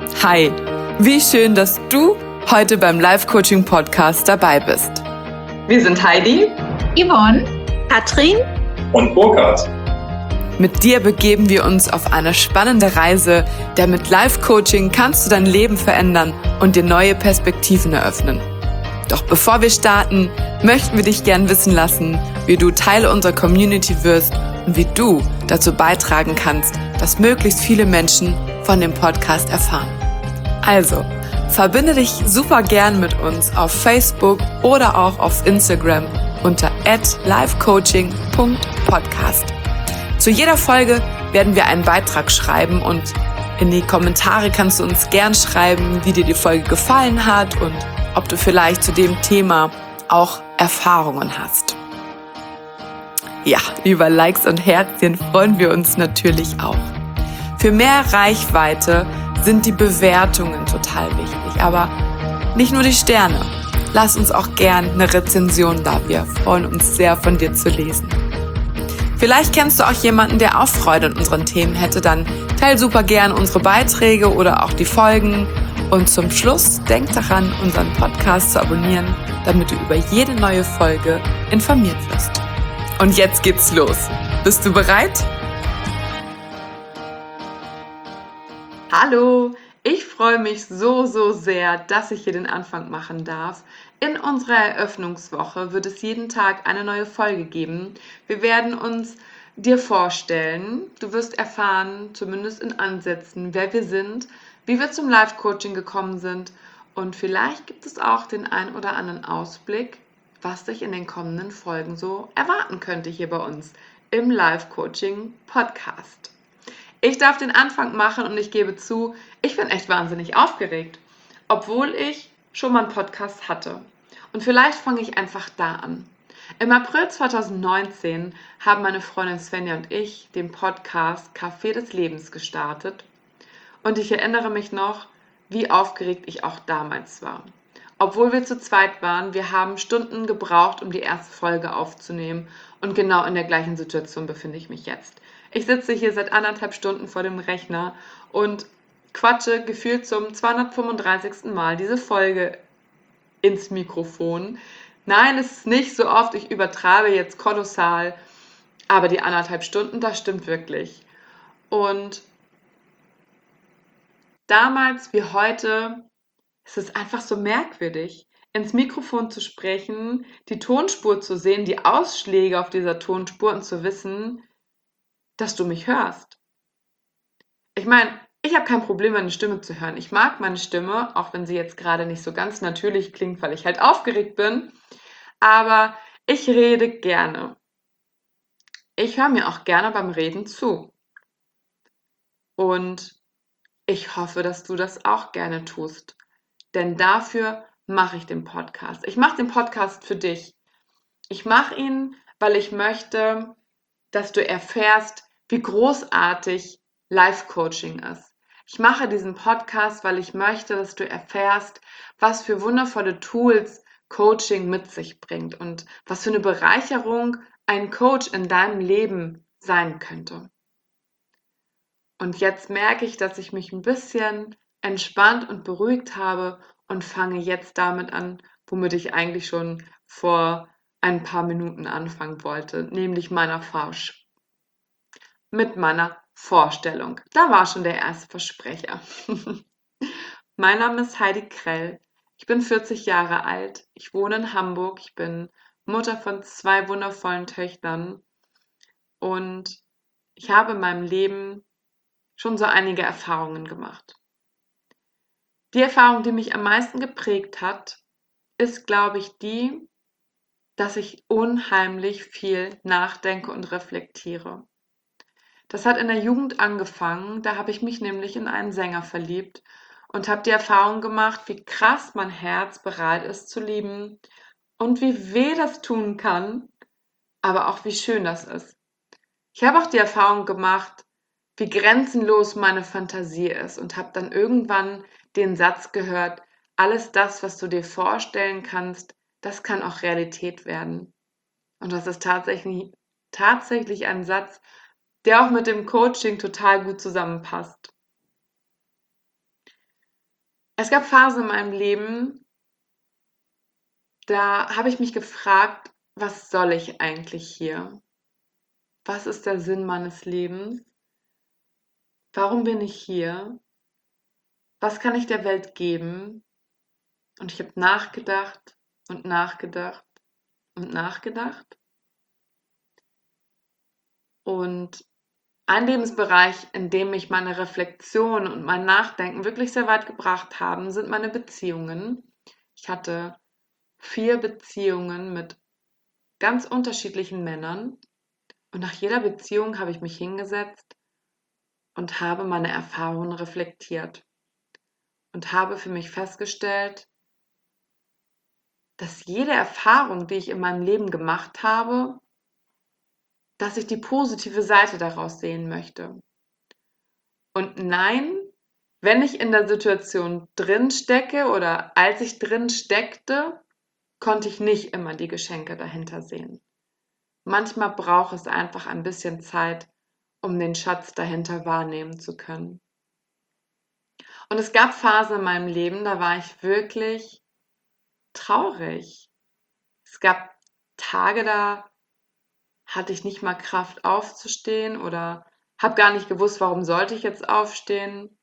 Hi, wie schön, dass du heute beim Life-Coaching-Podcast dabei bist. Wir sind Heidi, Yvonne, Katrin und Burkhard. Mit dir begeben wir uns auf eine spannende Reise, denn mit Life-Coaching kannst du dein Leben verändern und dir neue Perspektiven eröffnen. Doch bevor wir starten, möchten wir dich gern wissen lassen, wie du Teil unserer Community wirst und wie du dazu beitragen kannst, dass möglichst viele Menschen von dem Podcast erfahren. Also, verbinde dich super gern mit uns auf Facebook oder auch auf Instagram unter @lifecoaching.podcast. Zu jeder Folge werden wir einen Beitrag schreiben und in die Kommentare kannst du uns gern schreiben, wie dir die Folge gefallen hat und ob du vielleicht zu dem Thema auch Erfahrungen hast. Ja, über Likes und Herzchen freuen wir uns natürlich auch. Für mehr Reichweite sind die Bewertungen total wichtig, aber nicht nur die Sterne. Lass uns auch gern eine Rezension da. Wir freuen uns sehr, von dir zu lesen. Vielleicht kennst du auch jemanden, der auch Freude an unseren Themen hätte, dann teil super gern unsere Beiträge oder auch die Folgen. Und zum Schluss denk daran, unseren Podcast zu abonnieren, damit du über jede neue Folge informiert wirst. Und jetzt geht's los. Bist du bereit? hallo! Ich freue mich so sehr, dass ich hier den Anfang machen darf. In unserer Eröffnungswoche wird es jeden Tag eine neue Folge geben. Wir werden uns dir vorstellen, du wirst erfahren, zumindest in Ansätzen, wer wir sind, wie wir zum Life-Coaching gekommen sind und vielleicht gibt es auch den ein oder anderen Ausblick, was dich in den kommenden Folgen so erwarten könnte hier bei uns im Life-Coaching-Podcast. Ich darf den Anfang machen und ich gebe zu, ich bin echt wahnsinnig aufgeregt, obwohl ich schon mal einen Podcast hatte. Und vielleicht fange ich einfach da an. Im April 2019 haben meine Freundin Svenja und ich den Podcast Café des Lebens gestartet. Und ich erinnere mich noch, wie aufgeregt ich auch damals war. Obwohl wir zu zweit waren, wir haben Stunden gebraucht, um die erste Folge aufzunehmen. Und genau in der gleichen Situation befinde ich mich jetzt. Ich sitze hier seit 1,5 Stunden vor dem Rechner und quatsche gefühlt zum 235. Mal diese Folge ins Mikrofon. Nein, es ist nicht so oft, ich übertreibe jetzt kolossal, aber die 1,5 Stunden, das stimmt wirklich. Und damals wie heute ist es einfach so merkwürdig, ins Mikrofon zu sprechen, die Tonspur zu sehen, die Ausschläge auf dieser Tonspur und zu wissen, dass du mich hörst. Ich meine, ich habe kein Problem, meine Stimme zu hören. Ich mag meine Stimme, auch wenn sie jetzt gerade nicht so ganz natürlich klingt, weil ich halt aufgeregt bin. Aber ich rede gerne. Ich höre mir auch gerne beim Reden zu. Und ich hoffe, dass du das auch gerne tust. Denn dafür mache ich den Podcast. Ich mache den Podcast für dich. Ich mache ihn, weil ich möchte, dass du erfährst, wie großartig Life-Coaching ist. Ich mache diesen Podcast, weil ich möchte, dass du erfährst, was für wundervolle Tools Coaching mit sich bringt und was für eine Bereicherung ein Coach in deinem Leben sein könnte. Und jetzt merke ich, dass ich mich ein bisschen entspannt und beruhigt habe und fange jetzt damit an, womit ich eigentlich schon vor ein paar Minuten anfangen wollte, nämlich mit meiner Vorstellung. Da war schon der erste Versprecher. Mein Name ist Heidi Krell. Ich bin 40 Jahre alt. Ich wohne in Hamburg. Ich bin Mutter von 2 wundervollen Töchtern. Und ich habe in meinem Leben schon so einige Erfahrungen gemacht. Die Erfahrung, die mich am meisten geprägt hat, ist, glaube ich, die, dass ich unheimlich viel nachdenke und reflektiere. Das hat in der Jugend angefangen, da habe ich mich nämlich in einen Sänger verliebt und habe die Erfahrung gemacht, wie krass mein Herz bereit ist zu lieben und wie weh das tun kann, aber auch wie schön das ist. Ich habe auch die Erfahrung gemacht, wie grenzenlos meine Fantasie ist und habe dann irgendwann den Satz gehört, alles das, was du dir vorstellen kannst, das kann auch Realität werden. Und das ist tatsächlich ein Satz, der auch mit dem Coaching total gut zusammenpasst. Es gab Phasen in meinem Leben, da habe ich mich gefragt, was soll ich eigentlich hier? Was ist der Sinn meines Lebens? Warum bin ich hier? Was kann ich der Welt geben? Und ich habe nachgedacht und nachgedacht und nachgedacht. Und ein Lebensbereich, in dem mich meine Reflexion und mein Nachdenken wirklich sehr weit gebracht haben, sind meine Beziehungen. Ich hatte 4 Beziehungen mit ganz unterschiedlichen Männern und nach jeder Beziehung habe ich mich hingesetzt und habe meine Erfahrungen reflektiert und habe für mich festgestellt, dass jede Erfahrung, die ich in meinem Leben gemacht habe, dass ich die positive Seite daraus sehen möchte. Und nein, wenn ich in der Situation drin stecke oder als ich drin steckte, konnte ich nicht immer die Geschenke dahinter sehen. Manchmal braucht es einfach ein bisschen Zeit, um den Schatz dahinter wahrnehmen zu können. Und es gab Phasen in meinem Leben, da war ich wirklich traurig. Es gab Tage, da hatte ich nicht mal Kraft aufzustehen oder habe gar nicht gewusst, warum sollte ich jetzt aufstehen.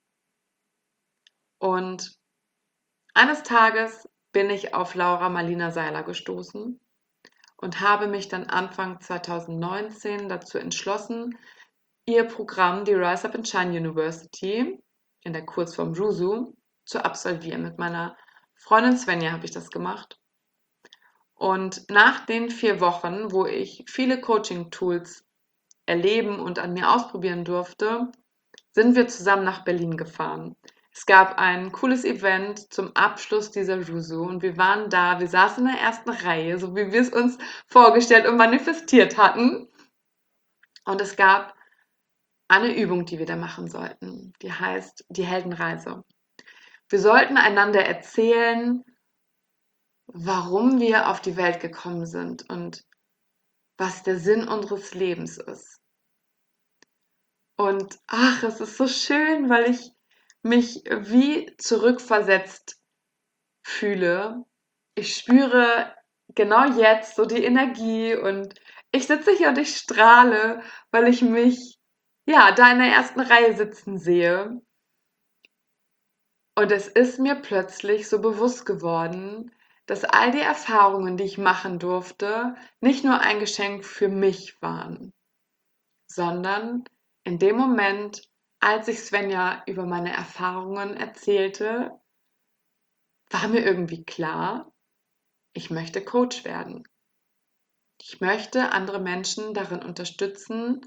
Und eines Tages bin ich auf Laura Marlina Seiler gestoßen und habe mich dann Anfang 2019 dazu entschlossen, ihr Programm, die Rise Up and Shine University, in der Kurzform RUSU, zu absolvieren. Mit meiner Freundin Svenja habe ich das gemacht. Und nach den 4 Wochen, wo ich viele Coaching-Tools erleben und an mir ausprobieren durfte, sind wir zusammen nach Berlin gefahren. Es gab ein cooles Event zum Abschluss dieser RUSU und wir waren da, wir saßen in der ersten Reihe, so wie wir es uns vorgestellt und manifestiert hatten. Und es gab eine Übung, die wir da machen sollten, die heißt die Heldenreise. Wir sollten einander erzählen, warum wir auf die Welt gekommen sind und was der Sinn unseres Lebens ist. Und ach, es ist so schön, weil ich mich wie zurückversetzt fühle. Ich spüre genau jetzt so die Energie und ich sitze hier und ich strahle, weil ich mich ja da in der ersten Reihe sitzen sehe. Und es ist mir plötzlich so bewusst geworden, dass all die Erfahrungen, die ich machen durfte, nicht nur ein Geschenk für mich waren, sondern in dem Moment, als ich Svenja über meine Erfahrungen erzählte, war mir irgendwie klar, ich möchte Coach werden. Ich möchte andere Menschen darin unterstützen,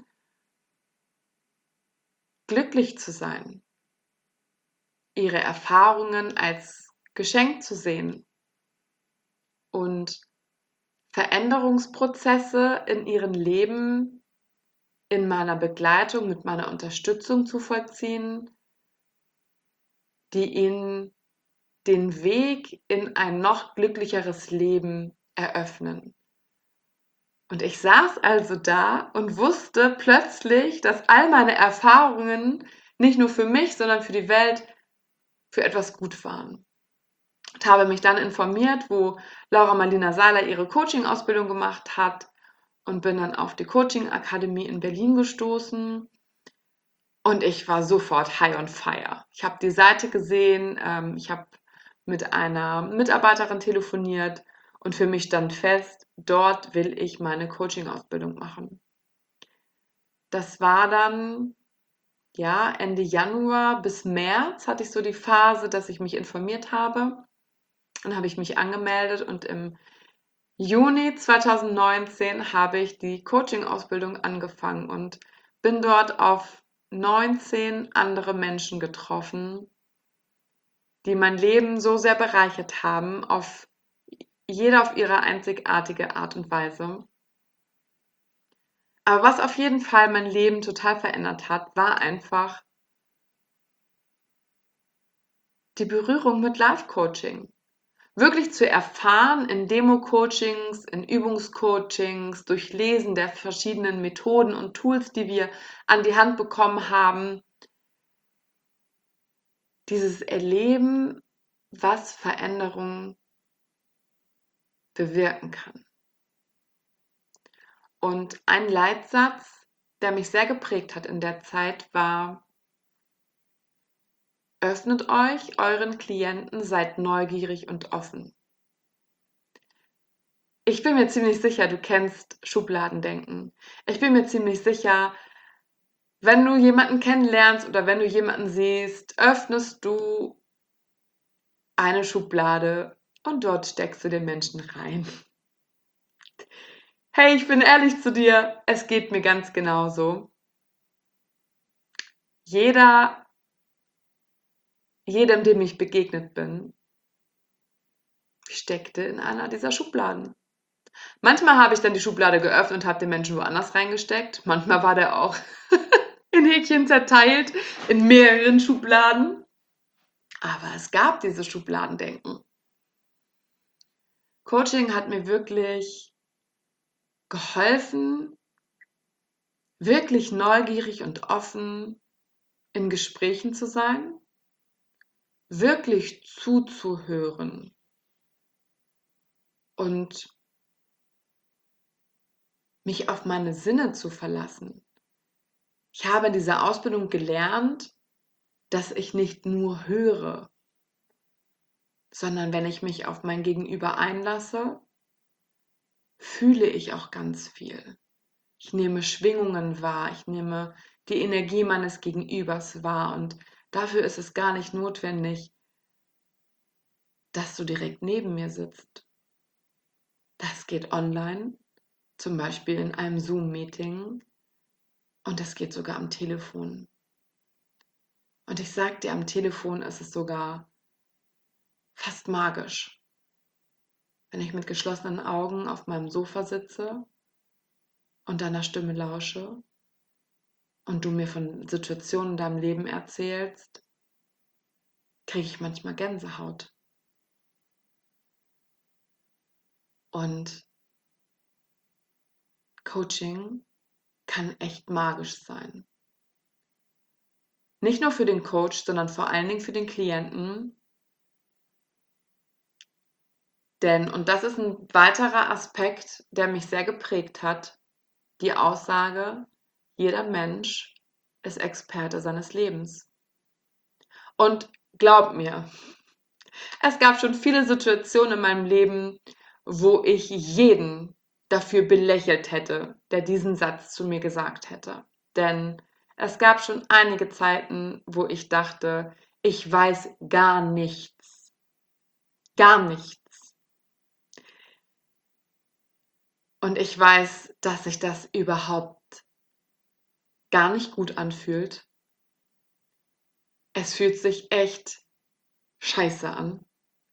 glücklich zu sein, ihre Erfahrungen als Geschenk zu sehen und Veränderungsprozesse in ihrem Leben in meiner Begleitung, mit meiner Unterstützung zu vollziehen, die ihnen den Weg in ein noch glücklicheres Leben eröffnen. Und ich saß also da und wusste plötzlich, dass all meine Erfahrungen nicht nur für mich, sondern für die Welt für etwas gut waren. Und habe mich dann informiert, wo Laura Marlina Seiler ihre Coaching-Ausbildung gemacht hat und bin dann auf die Coaching-Akademie in Berlin gestoßen. Und ich war sofort high on fire. Ich habe die Seite gesehen, ich habe mit einer Mitarbeiterin telefoniert und für mich stand fest, dort will ich meine Coaching-Ausbildung machen. Das war dann ja Ende Januar bis März hatte ich so die Phase, dass ich mich informiert habe. Dann habe ich mich angemeldet und im Juni 2019 habe ich die Coaching-Ausbildung angefangen und bin dort auf 19 andere Menschen getroffen, die mein Leben so sehr bereichert haben, jeder auf ihre einzigartige Art und Weise. Aber was auf jeden Fall mein Leben total verändert hat, war einfach die Berührung mit Life-Coaching. Wirklich zu erfahren in Demo-Coachings, in Übungscoachings, durch Lesen der verschiedenen Methoden und Tools, die wir an die Hand bekommen haben, dieses Erleben, was Veränderung bewirken kann. Und ein Leitsatz, der mich sehr geprägt hat in der Zeit, war: Öffnet euch euren Klienten, seid neugierig und offen. Ich bin mir ziemlich sicher, du kennst Schubladendenken. Ich bin mir ziemlich sicher, wenn du jemanden kennenlernst oder wenn du jemanden siehst, öffnest du eine Schublade und dort steckst du den Menschen rein. Hey, ich bin ehrlich zu dir, es geht mir ganz genauso. Jedem, dem ich begegnet bin, steckte in einer dieser Schubladen. Manchmal habe ich dann die Schublade geöffnet und habe den Menschen woanders reingesteckt. Manchmal war der auch in Häkchen zerteilt, in mehreren Schubladen. Aber es gab dieses Schubladendenken. Coaching hat mir wirklich geholfen, wirklich neugierig und offen in Gesprächen zu sein, wirklich zuzuhören und mich auf meine Sinne zu verlassen. Ich habe in dieser Ausbildung gelernt, dass ich nicht nur höre, sondern wenn ich mich auf mein Gegenüber einlasse, fühle ich auch ganz viel. Ich nehme Schwingungen wahr, ich nehme die Energie meines Gegenübers wahr und dafür ist es gar nicht notwendig, dass du direkt neben mir sitzt. Das geht online, zum Beispiel in einem Zoom-Meeting, und das geht sogar am Telefon. Und ich sag dir, am Telefon ist es sogar fast magisch, wenn ich mit geschlossenen Augen auf meinem Sofa sitze und deiner Stimme lausche und du mir von Situationen in deinem Leben erzählst, kriege ich manchmal Gänsehaut. Und Coaching kann echt magisch sein. Nicht nur für den Coach, sondern vor allen Dingen für den Klienten. Denn, und das ist ein weiterer Aspekt, der mich sehr geprägt hat, die Aussage: Jeder Mensch ist Experte seines Lebens. Und glaub mir, es gab schon viele Situationen in meinem Leben, wo ich jeden dafür belächelt hätte, der diesen Satz zu mir gesagt hätte. Denn es gab schon einige Zeiten, wo ich dachte, ich weiß gar nichts. Gar nichts. Und ich weiß, dass sich das überhaupt gar nicht gut anfühlt. Es fühlt sich echt scheiße an.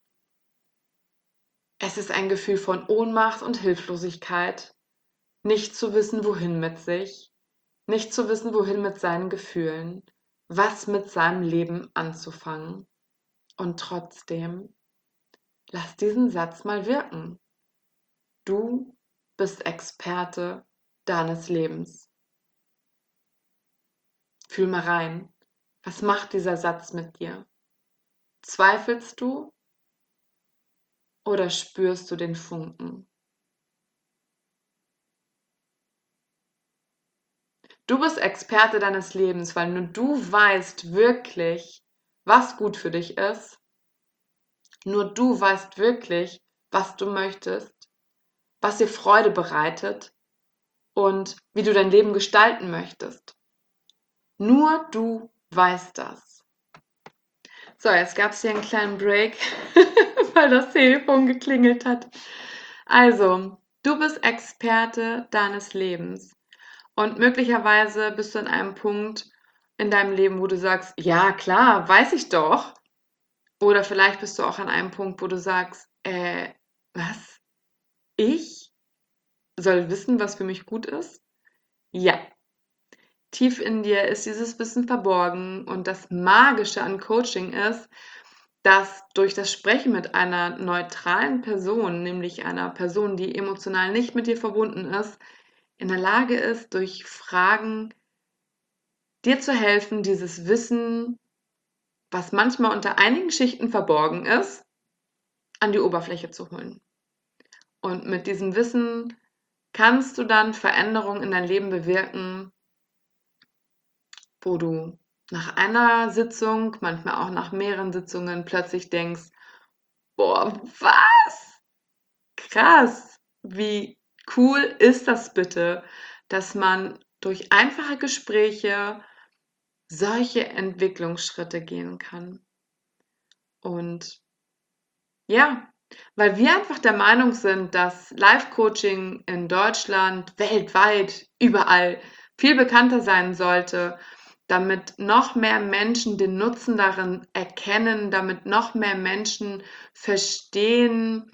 Es ist ein Gefühl von Ohnmacht und Hilflosigkeit, nicht zu wissen, wohin mit sich, nicht zu wissen, wohin mit seinen Gefühlen, was mit seinem Leben anzufangen. Und trotzdem, lass diesen Satz mal wirken. Du bist Experte deines Lebens. Fühl mal rein. Was macht dieser Satz mit dir? Zweifelst du oder spürst du den Funken? Du bist Experte deines Lebens, weil nur du weißt wirklich, was gut für dich ist. Nur du weißt wirklich, was du möchtest, was dir Freude bereitet und wie du dein Leben gestalten möchtest. Nur du weißt das. So, jetzt gab es hier einen kleinen Break, weil das Telefon geklingelt hat. Also, du bist Experte deines Lebens. Und möglicherweise bist du an einem Punkt in deinem Leben, wo du sagst, ja klar, weiß ich doch. Oder vielleicht bist du auch an einem Punkt, wo du sagst, was? Ich soll wissen, was für mich gut ist? Ja. Tief in dir ist dieses Wissen verborgen und das Magische an Coaching ist, dass durch das Sprechen mit einer neutralen Person, nämlich einer Person, die emotional nicht mit dir verbunden ist, in der Lage ist, durch Fragen dir zu helfen, dieses Wissen was manchmal unter einigen Schichten verborgen ist, an die Oberfläche zu holen. Und mit diesem Wissen kannst du dann Veränderungen in dein Leben bewirken, wo du nach einer Sitzung, manchmal auch nach mehreren Sitzungen plötzlich denkst, boah, was? Krass, wie cool ist das bitte, dass man durch einfache Gespräche solche Entwicklungsschritte gehen kann. Und ja, weil wir einfach der Meinung sind, dass Life-Coaching in Deutschland, weltweit, überall viel bekannter sein sollte, damit noch mehr Menschen den Nutzen darin erkennen, damit noch mehr Menschen verstehen,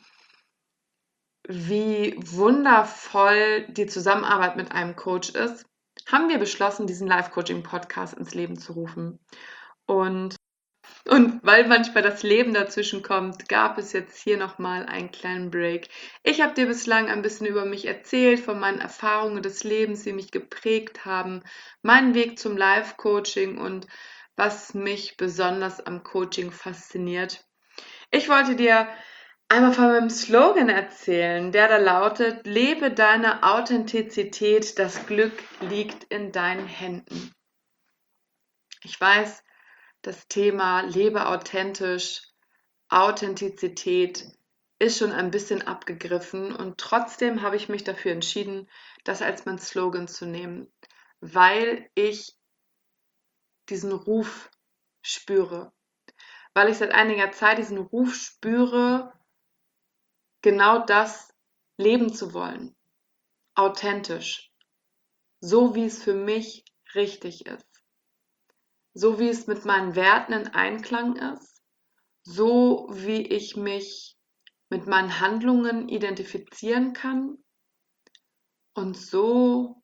wie wundervoll die Zusammenarbeit mit einem Coach ist, haben wir beschlossen, diesen Life-Coaching-Podcast ins Leben zu rufen. Und weil manchmal das Leben dazwischen kommt, gab es jetzt hier nochmal einen kleinen Break. Ich habe dir bislang ein bisschen über mich erzählt, von meinen Erfahrungen des Lebens, die mich geprägt haben, meinen Weg zum Life-Coaching und was mich besonders am Coaching fasziniert. Ich wollte dir einmal von meinem Slogan erzählen, der da lautet: Lebe deine Authentizität, das Glück liegt in deinen Händen. Ich weiß, das Thema Lebe authentisch, Authentizität ist schon ein bisschen abgegriffen und trotzdem habe ich mich dafür entschieden, das als mein Slogan zu nehmen, weil ich diesen Ruf spüre, weil ich seit einiger Zeit diesen Ruf spüre, genau das leben zu wollen, authentisch, so wie es für mich richtig ist, so wie es mit meinen Werten in Einklang ist, so wie ich mich mit meinen Handlungen identifizieren kann und so,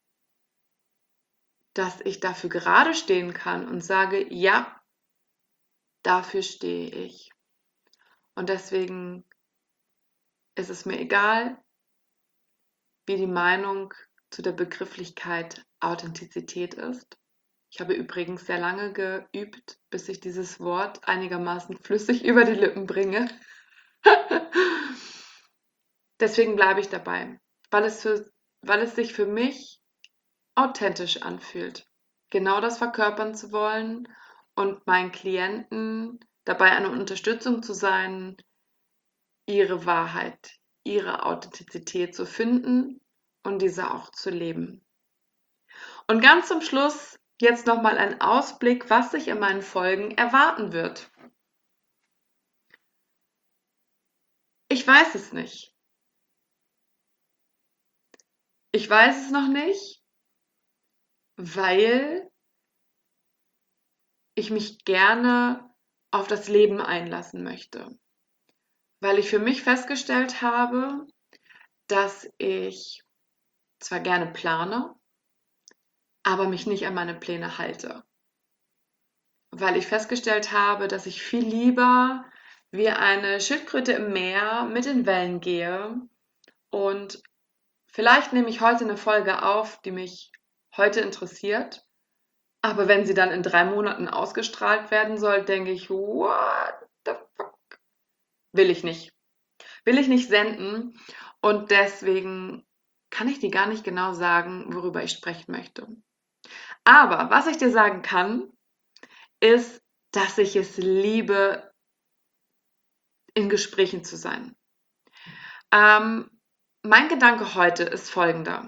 dass ich dafür gerade stehen kann und sage, ja, dafür stehe ich. Und deswegen ist es mir egal, wie die Meinung zu der Begrifflichkeit Authentizität ist. Ich habe übrigens sehr lange geübt, bis ich dieses Wort einigermaßen flüssig über die Lippen bringe. Deswegen bleibe ich dabei, weil es sich für mich authentisch anfühlt, genau das verkörpern zu wollen und meinen Klienten dabei eine Unterstützung zu sein, ihre Wahrheit, ihre Authentizität zu finden und diese auch zu leben. Und ganz zum Schluss jetzt nochmal ein Ausblick, was sich in meinen Folgen erwarten wird. Ich weiß es nicht. Ich weiß es noch nicht, weil ich mich gerne auf das Leben einlassen möchte. Weil ich für mich festgestellt habe, dass ich zwar gerne plane, aber mich nicht an meine Pläne halte. Weil ich festgestellt habe, dass ich viel lieber wie eine Schildkröte im Meer mit den Wellen gehe. Und vielleicht nehme ich heute eine Folge auf, die mich heute interessiert. Aber wenn sie dann in 3 Monaten ausgestrahlt werden soll, denke ich, what the fuck? Will ich nicht. Will ich nicht senden. Und deswegen kann ich dir gar nicht genau sagen, worüber ich sprechen möchte. Aber was ich dir sagen kann, ist, dass ich es liebe, in Gesprächen zu sein. Mein Gedanke heute ist folgender.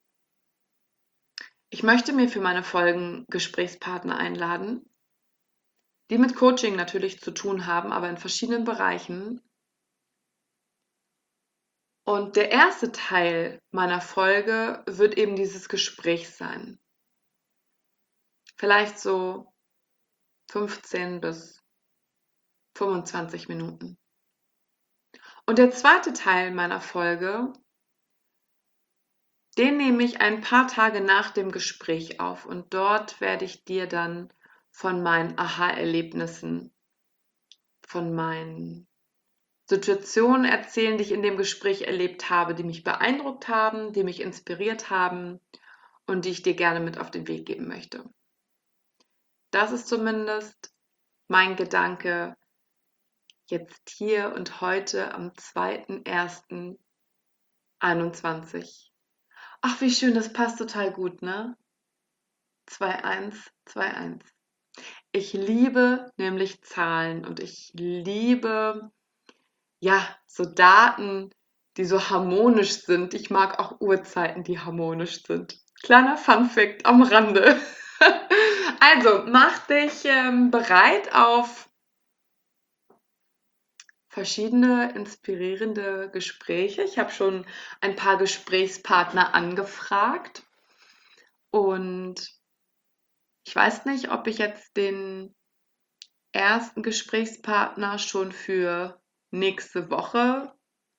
Ich möchte mir für meine Folgen Gesprächspartner einladen, die mit Coaching natürlich zu tun haben, aber in verschiedenen Bereichen. Und der erste Teil meiner Folge wird eben dieses Gespräch sein. Vielleicht so 15 bis 25 Minuten. Und der zweite Teil meiner Folge, den nehme ich ein paar Tage nach dem Gespräch auf und dort werde ich dir dann von meinen Aha-Erlebnissen, von meinen Situationen erzählen, die ich in dem Gespräch erlebt habe, die mich beeindruckt haben, die mich inspiriert haben und die ich dir gerne mit auf den Weg geben möchte. Das ist zumindest mein Gedanke jetzt hier und heute am 2.1.21. Ach, wie schön, das passt total gut, ne? 2-1-2-1. Ich liebe nämlich Zahlen und ich liebe, so Daten, die so harmonisch sind. Ich mag auch Uhrzeiten, die harmonisch sind. Kleiner Funfact am Rande. Also, mach dich bereit auf verschiedene inspirierende Gespräche. Ich habe schon ein paar Gesprächspartner angefragt und ich weiß nicht, ob ich jetzt den ersten Gesprächspartner schon für nächste Woche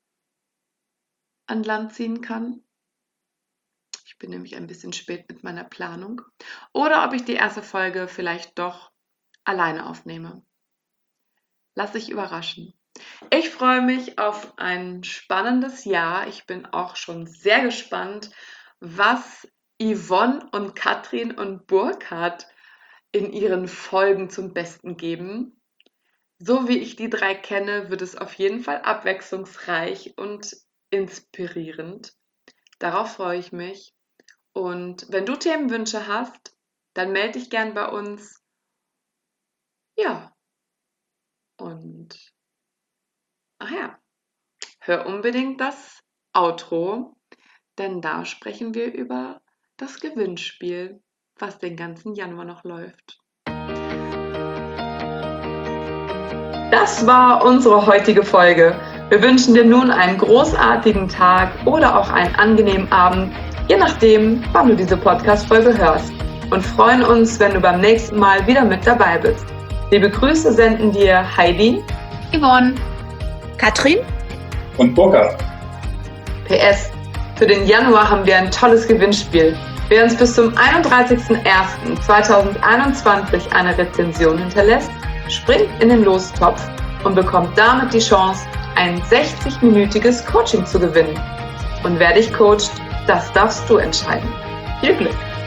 an Land ziehen kann. Ich bin nämlich ein bisschen spät mit meiner Planung. Oder ob ich die erste Folge vielleicht doch alleine aufnehme. Lass dich überraschen. Ich freue mich auf ein spannendes Jahr. Ich bin auch schon sehr gespannt, was Yvonne und Katrin und Burkhard in ihren Folgen zum Besten geben. So wie ich die drei kenne, wird es auf jeden Fall abwechslungsreich und inspirierend. Darauf freue ich mich. Und wenn du Themenwünsche hast, dann melde dich gern bei uns. Ja. Und hör unbedingt das Outro, denn da sprechen wir über das Gewinnspiel, was den ganzen Januar noch läuft. Das war unsere heutige Folge. Wir wünschen dir nun einen großartigen Tag oder auch einen angenehmen Abend, je nachdem, wann du diese Podcast-Folge hörst. Und freuen uns, wenn du beim nächsten Mal wieder mit dabei bist. Liebe Grüße senden dir Heidi, Yvonne, Katrin und Burkhard. PS. Für den Januar haben wir ein tolles Gewinnspiel. Wer uns bis zum 31.01.2021 eine Rezension hinterlässt, springt in den Lostopf und bekommt damit die Chance, ein 60-minütiges Coaching zu gewinnen. Und wer dich coacht, das darfst du entscheiden. Viel Glück!